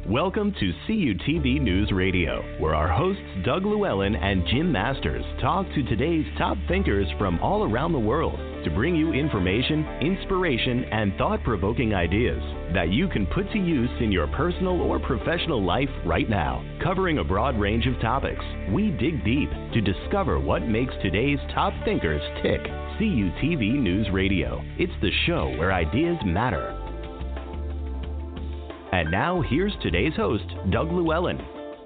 Welcome to CUTV News Radio, where our hosts Doug Llewellyn and Jim Masters talk to today's top thinkers from all around the world to bring you information, inspiration, and thought-provoking ideas that you can put to use in your personal or professional life right now. Covering a broad range of topics, we dig deep to discover what makes today's top thinkers tick. CUTV News Radio. It's the show where ideas matter. And now, here's today's host, Doug Llewellyn.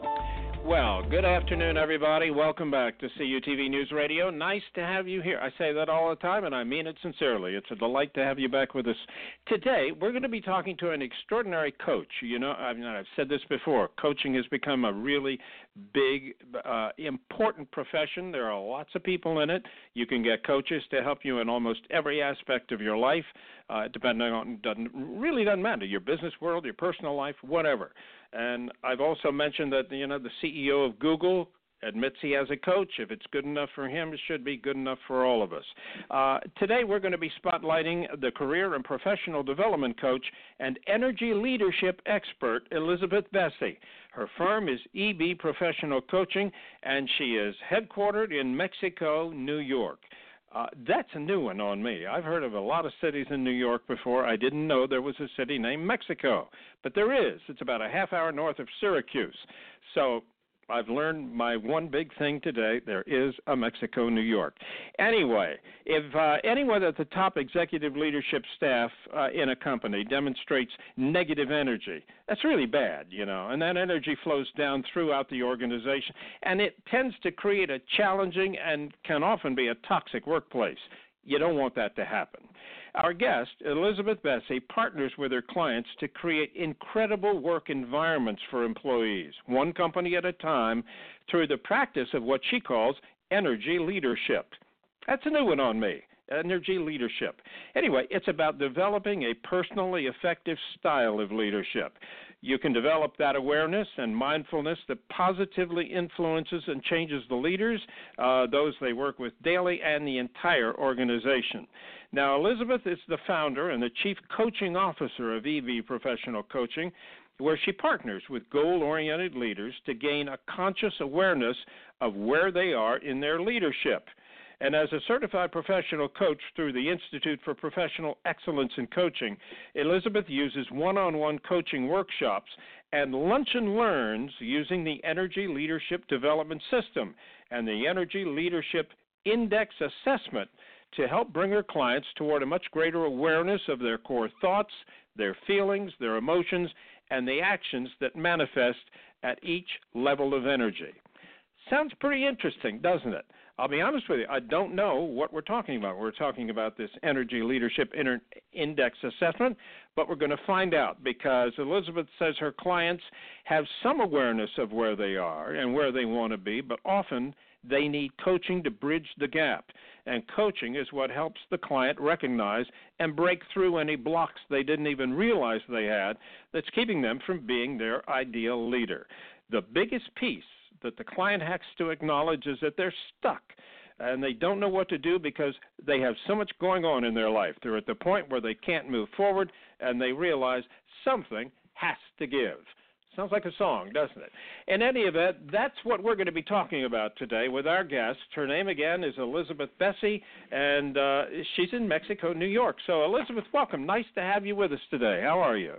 Well, good afternoon, everybody. Welcome back to CUTV News Radio. Nice to have you here. I say that all the time, and I mean it sincerely. It's a delight to have you back with us. Today, we're going to be talking to an extraordinary coach. You know, I've said this before. Coaching has become a really big, important profession. There are lots of people in it. You can get coaches to help you in almost every aspect of your life, depending on, really doesn't matter, your business world, your personal life, whatever. And I've also mentioned that, the CEO of Google admits he has a coach. If it's good enough for him, it should be good enough for all of us. Today, we're going to be spotlighting the career and professional development coach and energy leadership expert, Elizabeth Bessey. Her firm is EB Professional Coaching, and she is headquartered in Mexico, New York. That's a new one on me. I've heard of a lot of cities in New York before. I didn't know there was a city named Mexico, but there is. It's about a half hour north of Syracuse. So I've learned my one big thing today. There is a Mexico, New York. Anyway, if anyone at the top executive leadership staff in a company demonstrates negative energy, that's really bad, and that energy flows down throughout the organization, and it tends to create a challenging and can often be a toxic workplace. You don't want that to happen. Our guest, Elizabeth Bessey, partners with her clients to create incredible work environments for employees, one company at a time, through the practice of what she calls energy leadership. That's a new one on me, energy leadership. Anyway, it's about developing a personally effective style of leadership. You can develop that awareness and mindfulness that positively influences and changes the leaders, those they work with daily, and the entire organization. Now, Elizabeth is the founder and the chief coaching officer of EB Professional Coaching, where she partners with goal-oriented leaders to gain a conscious awareness of where they are in their leadership. And as a certified professional coach through the Institute for Professional Excellence in Coaching, Elizabeth uses one-on-one coaching workshops and lunch and learns using the Energy Leadership Development System and the Energy Leadership Index Assessment to help bring her clients toward a much greater awareness of their core thoughts, their feelings, their emotions, and the actions that manifest at each level of energy. Sounds pretty interesting, doesn't it? I'll be honest with you, I don't know what we're talking about. We're talking about this Energy Leadership Index Assessment, but we're going to find out because Elizabeth says her clients have some awareness of where they are and where they want to be, but often they need coaching to bridge the gap. And coaching is what helps the client recognize and break through any blocks they didn't even realize they had that's keeping them from being their ideal leader. The biggest piece that the client has to acknowledge is that they're stuck and they don't know what to do because they have so much going on in their life. They're at the point where they can't move forward and they realize something has to give. Sounds like a song, doesn't it? In any event, that's what we're going to be talking about today with our guest. Her name, again, is Elizabeth Bessey, and she's in Mexico, New York. So, Elizabeth, welcome. Nice to have you with us today. How are you?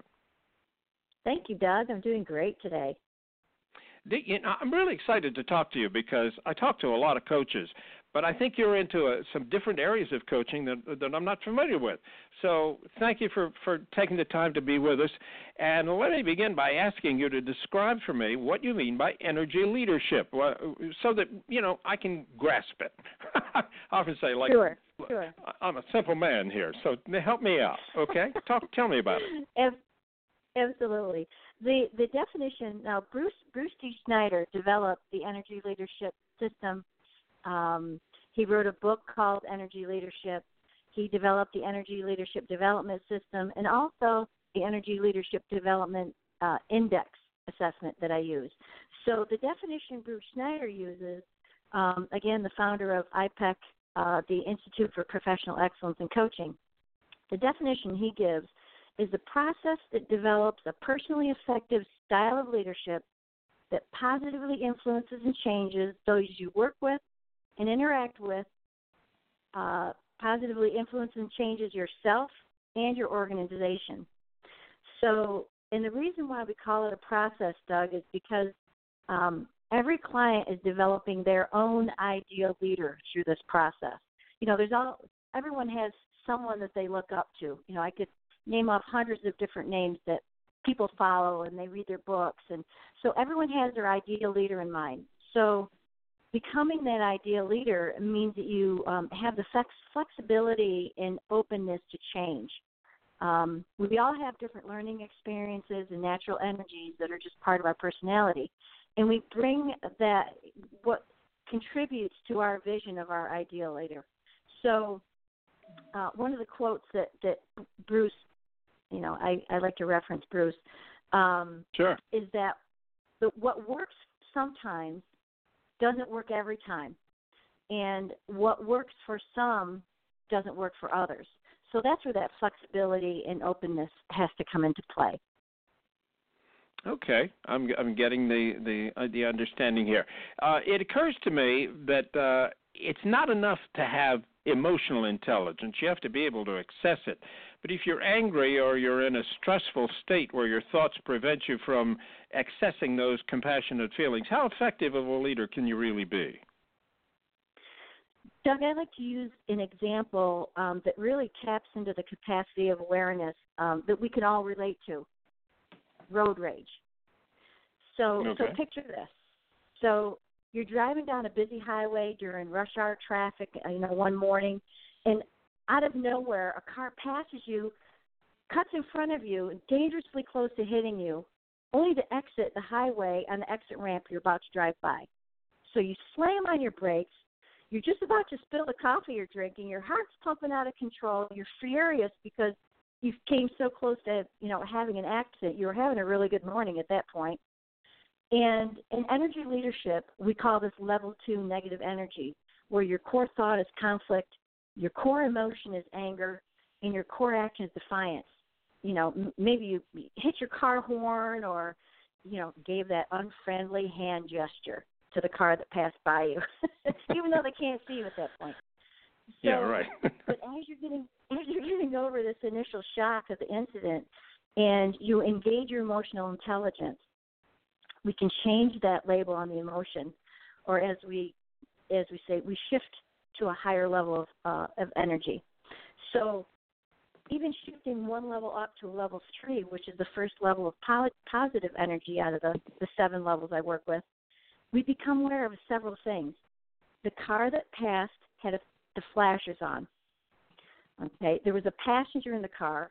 Thank you, Doug. I'm doing great today. I'm really excited to talk to you because I talk to a lot of coaches, but I think you're into some different areas of coaching that I'm not familiar with. So thank you for taking the time to be with us. And let me begin by asking you to describe for me what you mean by energy leadership so that, I can grasp it. I often say, Sure. I'm a simple man here, so help me out, okay? Tell me about it. Absolutely. The definition, now Bruce D. Snyder developed the Energy Leadership System. He wrote a book called Energy Leadership. He developed the Energy Leadership Development System and also the Energy Leadership Development Index Assessment that I use. So the definition Bruce Snyder uses, again, the founder of IPEC, the Institute for Professional Excellence in Coaching, the definition he gives is the process that develops a personally effective style of leadership that positively influences and changes those you work with and interact with, positively influences and changes yourself and your organization. So, and the reason why we call it a process, Doug, is because every client is developing their own ideal leader through this process. You know, everyone has someone that they look up to. You know, I could name off hundreds of different names that people follow and they read their books. And so everyone has their ideal leader in mind. So becoming that ideal leader means that you have the flexibility and openness to change. We all have different learning experiences and natural energies that are just part of our personality. And we bring that, what contributes to our vision of our ideal leader. So one of the quotes that Bruce, you know, I like to reference Bruce, sure, is that what works sometimes doesn't work every time. And what works for some doesn't work for others. So that's where that flexibility and openness has to come into play. Okay, I'm getting the understanding here. It occurs to me that it's not enough to have emotional intelligence. You have to be able to access it. But if you're angry or you're in a stressful state where your thoughts prevent you from accessing those compassionate feelings, how effective of a leader can you really be? Doug, I'd like to use an example that really taps into the capacity of awareness that we can all relate to: road rage. So picture this. So you're driving down a busy highway during rush hour traffic, one morning, and out of nowhere, a car passes you, cuts in front of you, dangerously close to hitting you, only to exit the highway on the exit ramp you're about to drive by. So you slam on your brakes. You're just about to spill the coffee you're drinking. Your heart's pumping out of control. You're furious because you came so close to, having an accident. You were having a really good morning at that point. And in energy leadership, we call this level 2 negative energy, where your core thought is conflict, your core emotion is anger, and your core action is defiance. Maybe you hit your car horn or, gave that unfriendly hand gesture to the car that passed by you, even though they can't see you at that point. So, yeah, right. But as you're getting over this initial shock of the incident, and you engage your emotional intelligence, we can change that label on the emotion, or as we say, we shift to a higher level of energy. So even shifting one level up to a level 3, which is the first level of positive energy out of the 7 levels I work with, we become aware of several things. The car that passed had the flashers on. Okay, there was a passenger in the car,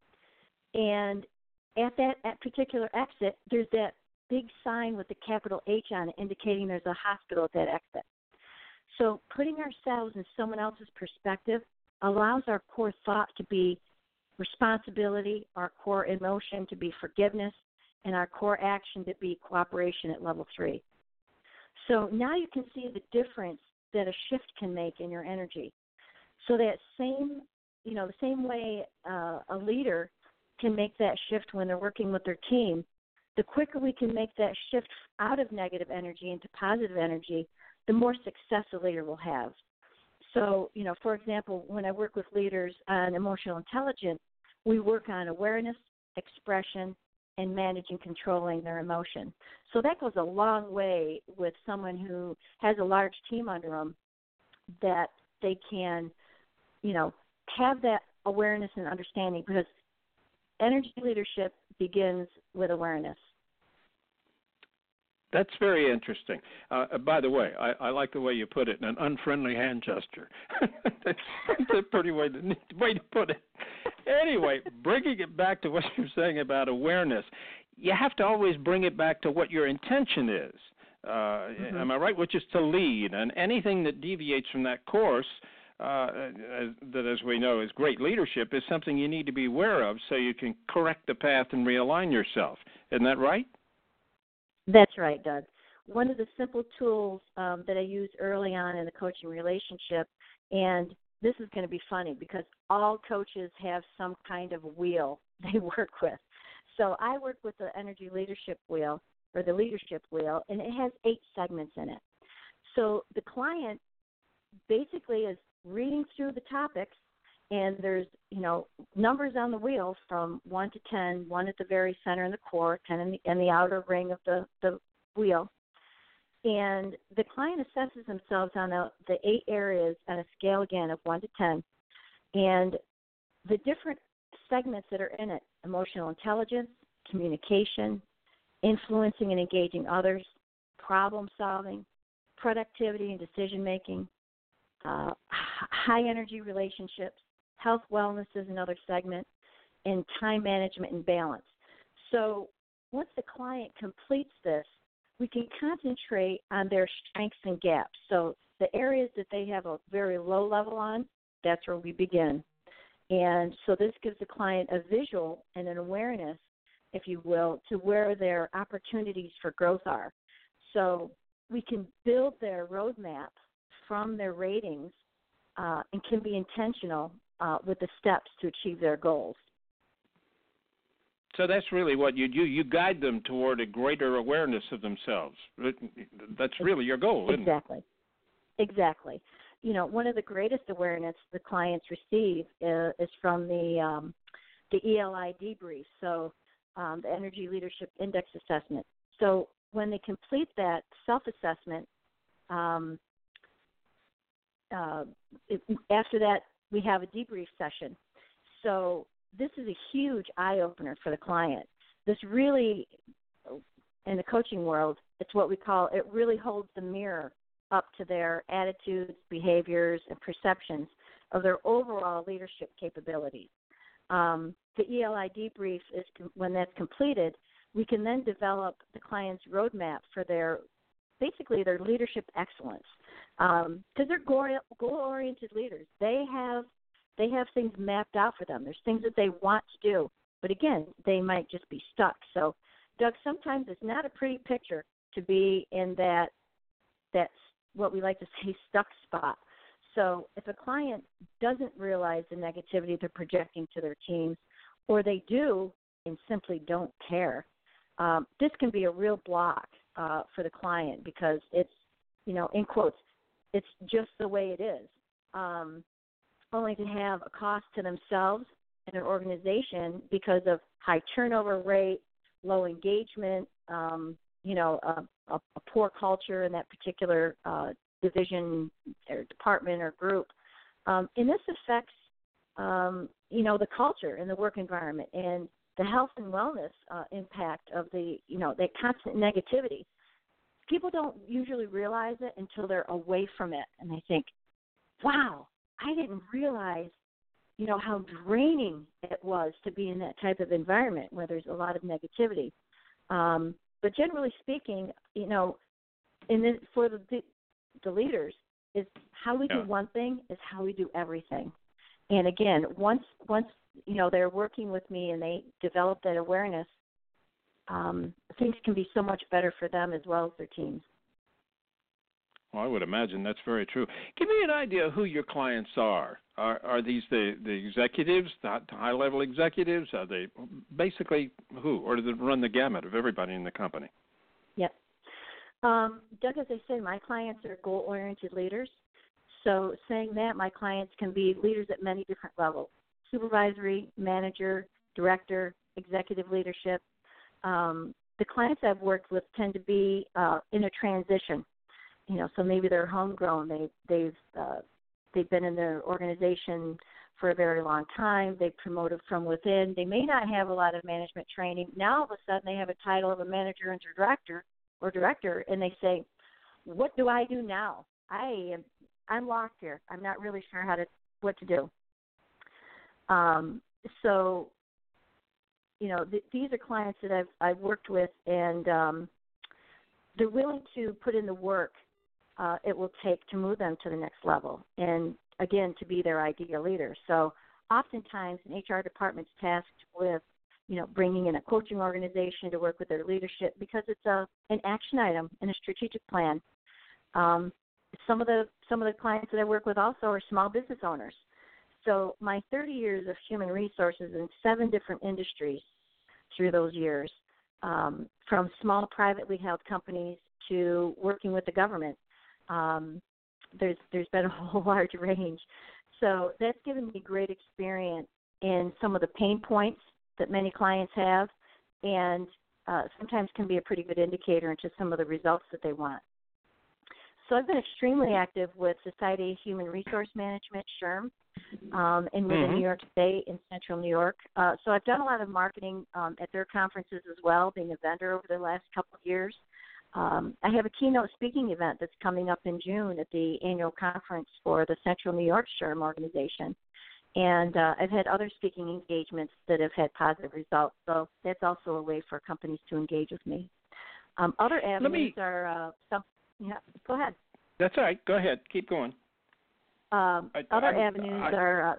and at that particular exit, there's that big sign with the capital H on it indicating there's a hospital at that exit. So putting ourselves in someone else's perspective allows our core thought to be responsibility, our core emotion to be forgiveness, and our core action to be cooperation at level 3. So now you can see the difference that a shift can make in your energy. So that same, the same way a leader can make that shift when they're working with their team, the quicker we can make that shift out of negative energy into positive energy, the more success a leader will have. So, for example, when I work with leaders on emotional intelligence, we work on awareness, expression, and managing, controlling their emotion. So that goes a long way with someone who has a large team under them, that they can, have that awareness and understanding, because energy leadership begins with awareness. That's very interesting. By the way, I like the way you put it, an unfriendly hand gesture. That's a pretty way to put it. Anyway, bringing it back to what you're saying about awareness, you have to always bring it back to what your intention is. Am I right? Which is to lead, and anything that deviates from that course, that as we know is great leadership, is something you need to be aware of so you can correct the path and realign yourself. Isn't that right? That's right, Doug. One of the simple tools that I used early on in the coaching relationship, and this is going to be funny because all coaches have some kind of wheel they work with. So I work with the Energy Leadership Wheel, or the Leadership Wheel, and it has 8 segments in it. So the client basically is reading through the topics, and there's, numbers on the wheel from 1 to 10, 1 at the very center in the core, 10 in the outer ring of the wheel. And the client assesses themselves on the 8 areas on a scale, again, of 1 to 10. And the different segments that are in it: emotional intelligence, communication, influencing and engaging others, problem solving, productivity and decision making, high energy relationships, health wellness is another segment, and time management and balance. So once the client completes this, we can concentrate on their strengths and gaps. So the areas that they have a very low level on, that's where we begin. And so this gives the client a visual and an awareness, if you will, to where their opportunities for growth are. So we can build their roadmap from their ratings and can be intentional with the steps to achieve their goals. So that's really what you do. You guide them toward a greater awareness of themselves. That's really your goal, isn't it? Exactly. One of the greatest awareness the clients receive is from the ELI debrief, so the Energy Leadership Index Assessment. So when they complete that self-assessment, after that we have a debrief session. So this is a huge eye-opener for the client. This really, in the coaching world, it's what we call, it really holds the mirror up to their attitudes, behaviors, and perceptions of their overall leadership capabilities. The ELI debrief is, when that's completed, we can then develop the client's roadmap for their leadership excellence. Because they're goal-oriented leaders. They have things mapped out for them. There's things that they want to do, but again, they might just be stuck. So, Doug, sometimes it's not a pretty picture to be in that's what we like to say, stuck spot. So if a client doesn't realize the negativity they're projecting to their teams, or they do and simply don't care, this can be a real block for the client, because it's, in quotes, it's just the way it is. Only to have a cost to themselves and an organization because of high turnover rate, low engagement, a poor culture in that particular division or department or group. And this affects, the culture and the work environment and the health and wellness impact of that constant negativity. People don't usually realize it until they're away from it, and they think, wow, I didn't realize, how draining it was to be in that type of environment where there's a lot of negativity. But generally speaking, for the leaders, is how we do one thing is how we do everything. And again, once they're working with me and they develop that awareness, things can be so much better for them as well as their teams. Well, I would imagine that's very true. Give me an idea of who your clients are. Are these the executives, the high-level executives? Are they basically who? Or do they run the gamut of everybody in the company? Yep. Doug, as I say, my clients are goal-oriented leaders. So saying that, my clients can be leaders at many different levels: supervisory, manager, director, executive leadership. The clients I've worked with tend to be in a transition. So maybe they're homegrown. They've been in their organization for a very long time. They've promoted from within. They may not have a lot of management training. Now all of a sudden they have a title of a manager and director, and they say, "What do I do now? I'm lost here. I'm not really sure what to do." These are clients that I've worked with, and they're willing to put in the work it will take to move them to the next level, and again, to be their ideal leader. So oftentimes an HR department's tasked with, bringing in a coaching organization to work with their leadership, because it's an action item in a strategic plan. Some of the clients that I work with also are small business owners. So my 30 years of human resources in 7 different industries through those years, from small privately held companies to working with the government, there's been a whole large range. So that's given me great experience in some of the pain points that many clients have, and sometimes can be a pretty good indicator into some of the results that they want. So I've been extremely active with Society of Human Resource Management, SHRM, and within New York State and Central New York. So I've done a lot of marketing at their conferences as well, being a vendor over the last couple of years. I have a keynote speaking event that's coming up in June at the annual conference for the Central New York SHRM organization. And I've had other speaking engagements that have had positive results. So that's also a way for companies to engage with me. Other avenues are yeah, go ahead. That's all right. Go ahead. Keep going. Other avenues are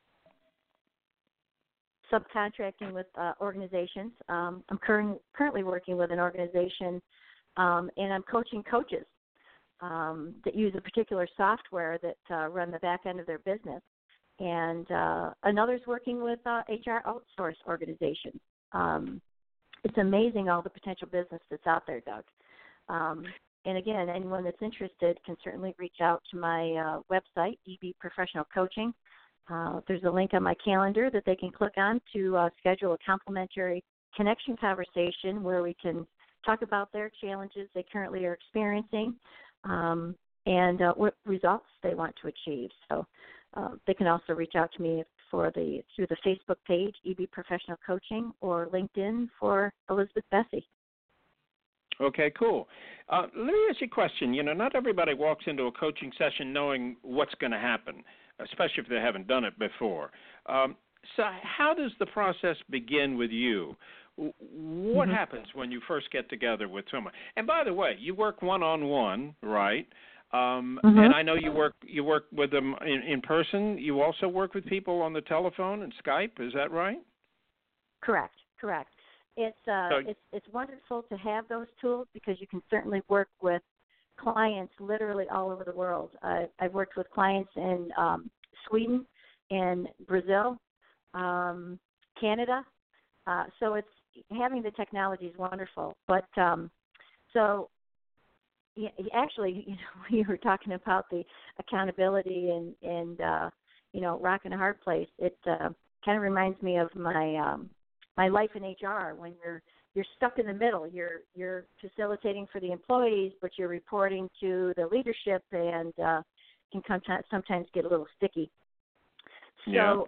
subcontracting with organizations. I'm currently working with an organization, and I'm coaching coaches that use a particular software that run the back end of their business. And another's working with HR outsource organizations. It's amazing all the potential business that's out there, Doug. And again, anyone that's interested can certainly reach out to my website, EB Professional Coaching. There's a link on my calendar that they can click on to schedule a complimentary connection conversation where we can talk about their challenges they currently are experiencing and what results they want to achieve. So they can also reach out to me through the Facebook page, EB Professional Coaching, or LinkedIn for Elizabeth Bessie. Okay, cool. Let me ask you a question. You know, not everybody walks into a coaching session knowing what's going to happen, especially if they haven't done it before. So how does the process begin with you? What happens when you first get together with someone? And by the way, you work one-on-one, right? And I know you work with them in person. You also work with people on the telephone and Skype. Is that right? Correct. It's wonderful to have those tools because you can certainly work with clients literally all over the world. I've worked with clients in Sweden and Brazil, Canada. So it's having the technology is wonderful. But actually, you know, you were talking about the accountability and rocking a hard place. It kind of reminds me of my life in HR when you're stuck in the middle. You're facilitating for the employees, but you're reporting to the leadership, and can sometimes get a little sticky. So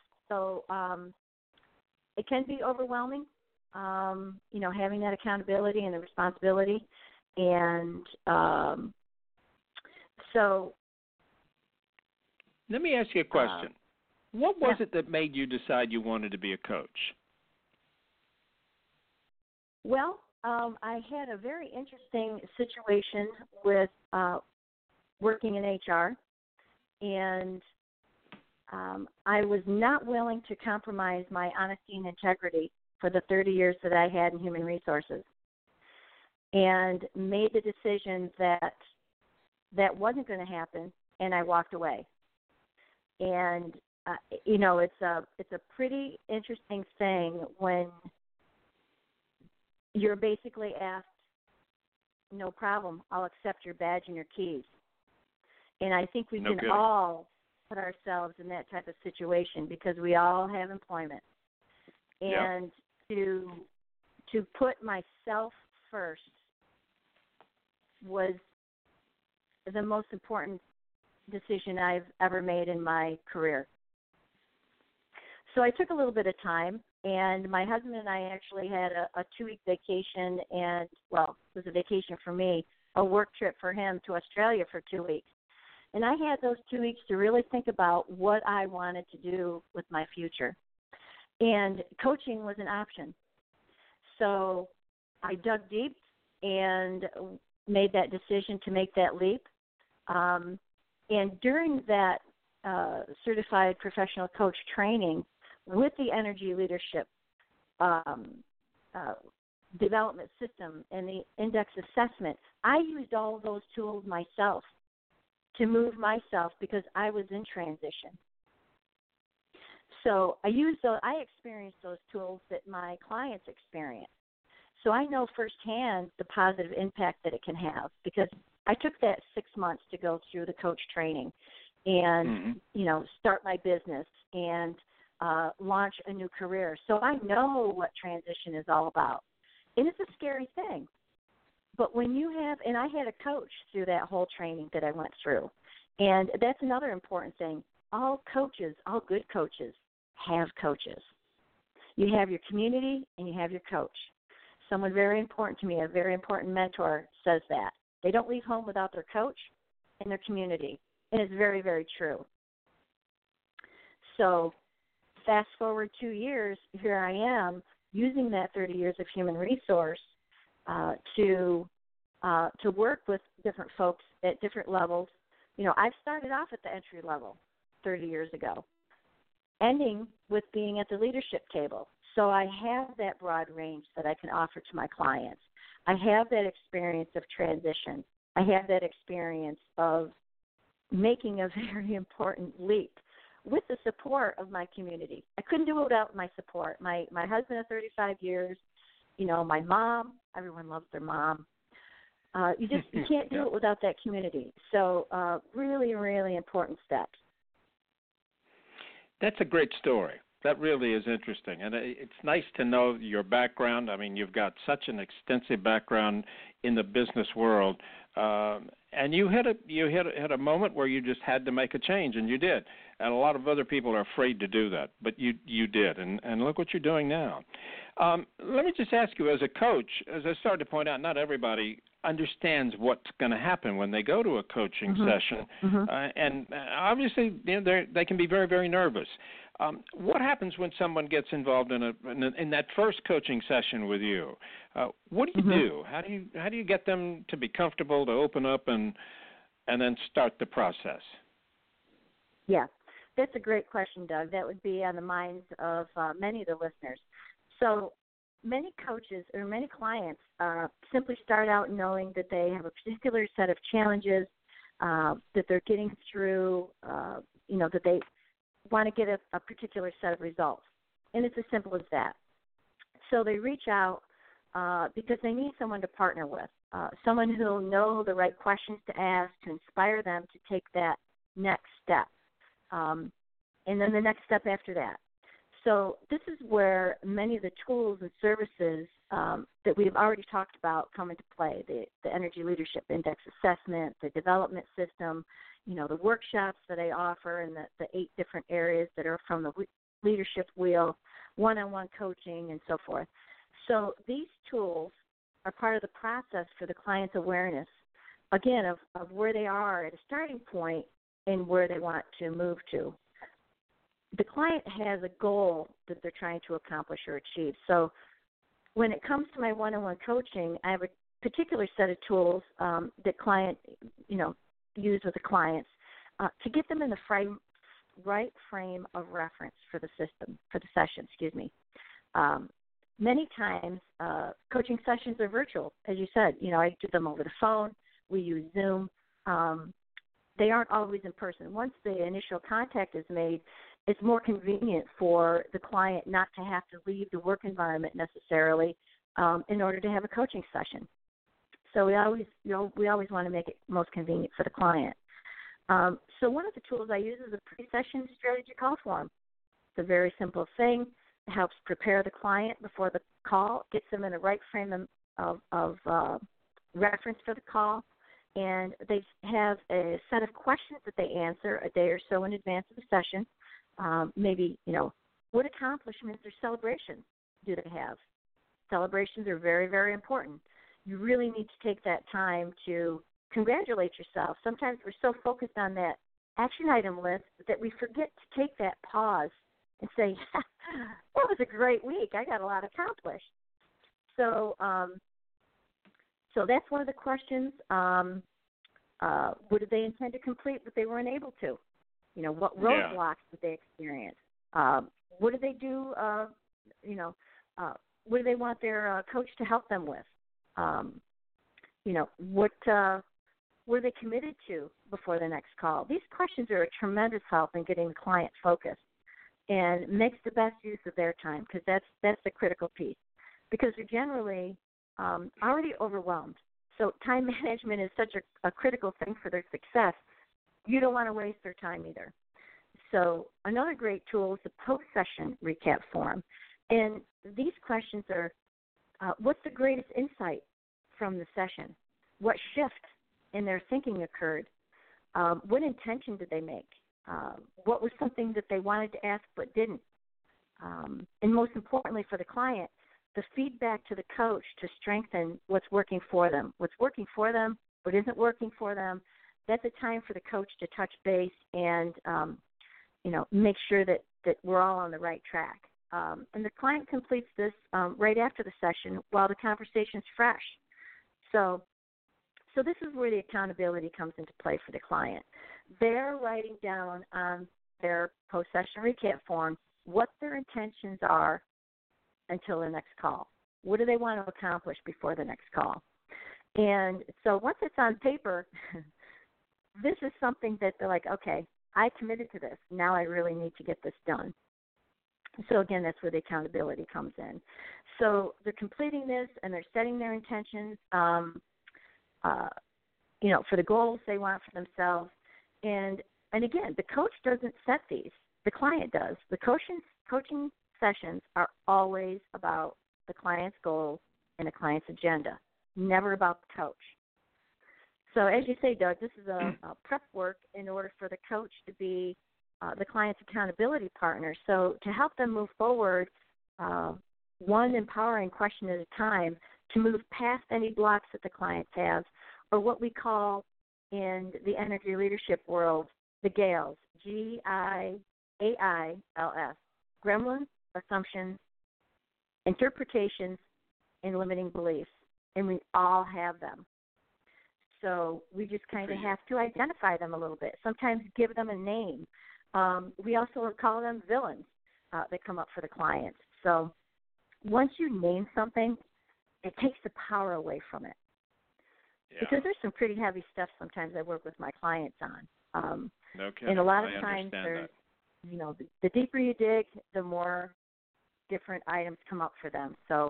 it can be overwhelming. Having that accountability and the responsibility, and so. Let me ask you a question. What was it that made you decide you wanted to be a coach? Well, I had a very interesting situation with working in HR, and I was not willing to compromise my honesty and integrity for the 30 years that I had in human resources, and made the decision that wasn't going to happen, and I walked away. And it's a pretty interesting thing when you're basically asked, no problem, I'll accept your badge and your keys. And I think we can all put ourselves in that type of situation because we all have employment. And to put myself first was the most important decision I've ever made in my career. So I took a little bit of time, and my husband and I actually had a 2-week vacation, and, well, it was a vacation for me, a work trip for him to Australia for 2 weeks. And I had those 2 weeks to really think about what I wanted to do with my future. And coaching was an option. So I dug deep and made that decision to make that leap. And during that certified professional coach training, with the energy leadership development system and the index assessment, I used all of those tools myself to move myself because I was in transition. So I experience those tools that my clients experience. So I know firsthand the positive impact that it can have, because I took that 6 months to go through the coach training and, start my business and launch a new career. So I know what transition is all about. And it's a scary thing. But when you have, and I had a coach through that whole training that I went through. And that's another important thing. All coaches, all good coaches, have coaches. You have your community and you have your coach. Someone very important to me, a very important mentor, says that. They don't leave home without their coach and their community. And it's very, very true. So fast forward 2 years, here I am using that 30 years of human resource to work with different folks at different levels. I've started off at the entry level 30 years ago, ending with being at the leadership table. So I have that broad range that I can offer to my clients. I have that experience of transition. I have that experience of making a very important leap with the support of my community. I couldn't do it without my support. My husband of 35 years, my mom, everyone loves their mom. You can't do it without that community. So really, really important steps. That's a great story. That really is interesting, and it's nice to know your background. I mean, you've got such an extensive background in the business world, and you had a moment where you just had to make a change, and you did. And a lot of other people are afraid to do that, but you did, and look what you're doing now. Let me just ask you, as a coach, as I started to point out, not everybody understands what's going to happen when they go to a coaching session, and obviously they can be very, very nervous. What happens when someone gets involved in that first coaching session with you? What do you do? How do you get them to be comfortable, to open up, and then start the process? Yeah, that's a great question, Doug. That would be on the minds of many of the listeners. So many coaches or many clients simply start out knowing that they have a particular set of challenges that they're getting through, that they want to get a particular set of results. And it's as simple as that. So they reach out because they need someone to partner with, someone who will know the right questions to ask to inspire them to take that next step, and then the next step after that. So this is where many of the tools and services that we've already talked about come into play, the Energy Leadership Index assessment, the development system, the workshops that I offer, and the 8 different areas that are from the leadership wheel, one-on-one coaching, and so forth. So these tools are part of the process for the client's awareness, again, of where they are at a starting point and where they want to move to. The client has a goal that they're trying to accomplish or achieve. So when it comes to my one-on-one coaching, I have a particular set of tools that client, use with the clients to get them in the right frame of reference for the session. Many times, coaching sessions are virtual, as you said. I do them over the phone. We use Zoom. They aren't always in person. Once the initial contact is made, it's more convenient for the client not to have to leave the work environment necessarily in order to have a coaching session. So we always want to make it most convenient for the client. So one of the tools I use is a pre-session strategy call form. It's a very simple thing. It helps prepare the client before the call, gets them in the right frame of reference for the call, and they have a set of questions that they answer a day or so in advance of the session. Maybe, what accomplishments or celebrations do they have? Celebrations are very, very important. You really need to take that time to congratulate yourself. Sometimes we're so focused on that action item list that we forget to take that pause and say, that was a great week. I got a lot accomplished. So that's one of the questions. What did they intend to complete that they weren't able to? What roadblocks did they experience? What did they do? What do they want their coach to help them with? What were they committed to before the next call? These questions are a tremendous help in getting the client focused. and makes the best use of their time, because that's the critical piece. Because they're generally already overwhelmed. So time management is such a critical thing for their success. You don't want to waste their time either. So another great tool is the post-session recap form. And these questions are, what's the greatest insight from the session? What shift in their thinking occurred? What intention did they make? What was something that they wanted to ask but didn't? And most importantly for the client, the feedback to the coach to strengthen what's working for them. What's working for them, what isn't working for them, that's a time for the coach to touch base and, make sure that we're all on the right track. And the client completes this right after the session while the conversation's fresh. So this is where the accountability comes into play for the client. They're writing down on their post-session recap form what their intentions are until the next call. What do they want to accomplish before the next call? And so once it's on paper, this is something that they're like, okay, I committed to this. Now I really need to get this done. So, again, that's where the accountability comes in. So they're completing this, and they're setting their intentions, for the goals they want for themselves. And again, the coach doesn't set these. The client does. The coaching sessions are always about the client's goals and the client's agenda, never about the coach. So as you say, Doug, this is a prep work in order for the coach to be the client's accountability partner. So to help them move forward, one empowering question at a time, to move past any blocks that the client has, or what we call in the energy leadership world, the GAILS, GIAILS, gremlins, assumptions, interpretations, and limiting beliefs. And we all have them. So we just kind of have to identify them a little bit, sometimes give them a name. We also call them villains that come up for the clients. So once you name something, it takes the power away from it. Yeah. Because there's some pretty heavy stuff sometimes I work with my clients on. No kidding. And a lot of times there's, the deeper you dig, the more different items come up for them. So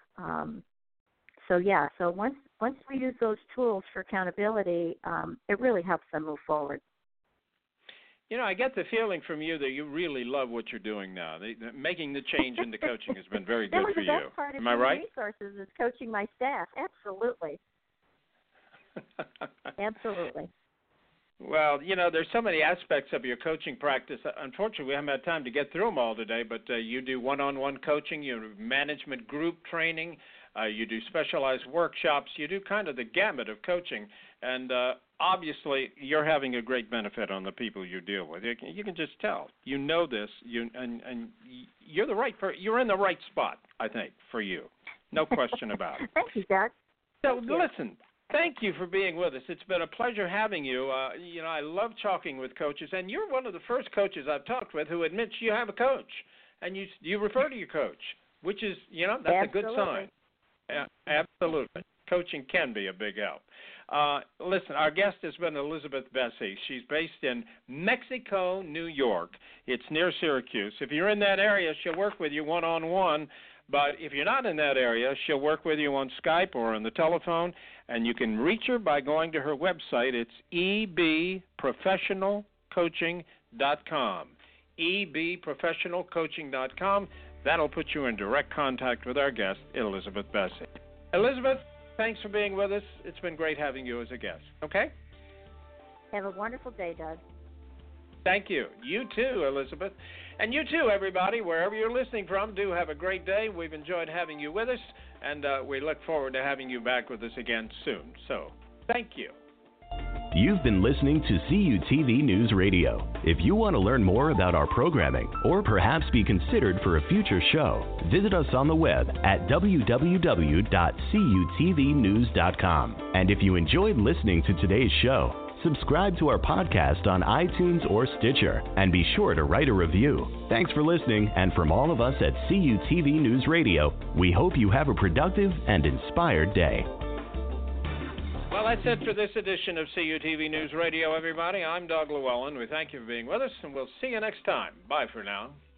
once we use those tools for accountability, it really helps them move forward. I get the feeling from you that you really love what you're doing now. Making the change into coaching has been very good for you. That was the best part of Am I right? Resources is coaching my staff. Absolutely. Absolutely. Well, there's so many aspects of your coaching practice. Unfortunately, we haven't had time to get through them all today, but you do one-on-one coaching, you do management group training, you do specialized workshops, you do kind of the gamut of coaching, and obviously you're having a great benefit on the people you deal with. You can just tell. You know this, and you're the right you're in the right spot, I think, for you. No question about it. Thank you, Doug. So listen. Thank you for being with us. It's been a pleasure having you. I love talking with coaches, and you're one of the first coaches I've talked with who admits you have a coach, and you refer to your coach, which is, that's Absolutely. a good sign. Absolutely. Coaching can be a big help. Listen, our guest has been Elizabeth Bessey. She's based in Mexico, New York. It's near Syracuse. If you're in that area, she'll work with you one-on-one. But if you're not in that area, she'll work with you on Skype or on the telephone, and you can reach her by going to her website. It's ebprofessionalcoaching.com, ebprofessionalcoaching.com. That'll put you in direct contact with our guest, Elizabeth Bessey. Elizabeth, thanks for being with us. It's been great having you as a guest. Okay? Have a wonderful day, Doug. Thank you. You too, Elizabeth. And you too, everybody, wherever you're listening from, do have a great day. We've enjoyed having you with us, and we look forward to having you back with us again soon. So, thank you. You've been listening to CUTV News Radio. If you want to learn more about our programming or perhaps be considered for a future show, visit us on the web at www.cutvnews.com. And if you enjoyed listening to today's show, subscribe to our podcast on iTunes or Stitcher, and be sure to write a review. Thanks for listening, and from all of us at CUTV News Radio, we hope you have a productive and inspired day. Well, that's it for this edition of CUTV News Radio, everybody. I'm Doug Llewellyn. We thank you for being with us, and we'll see you next time. Bye for now.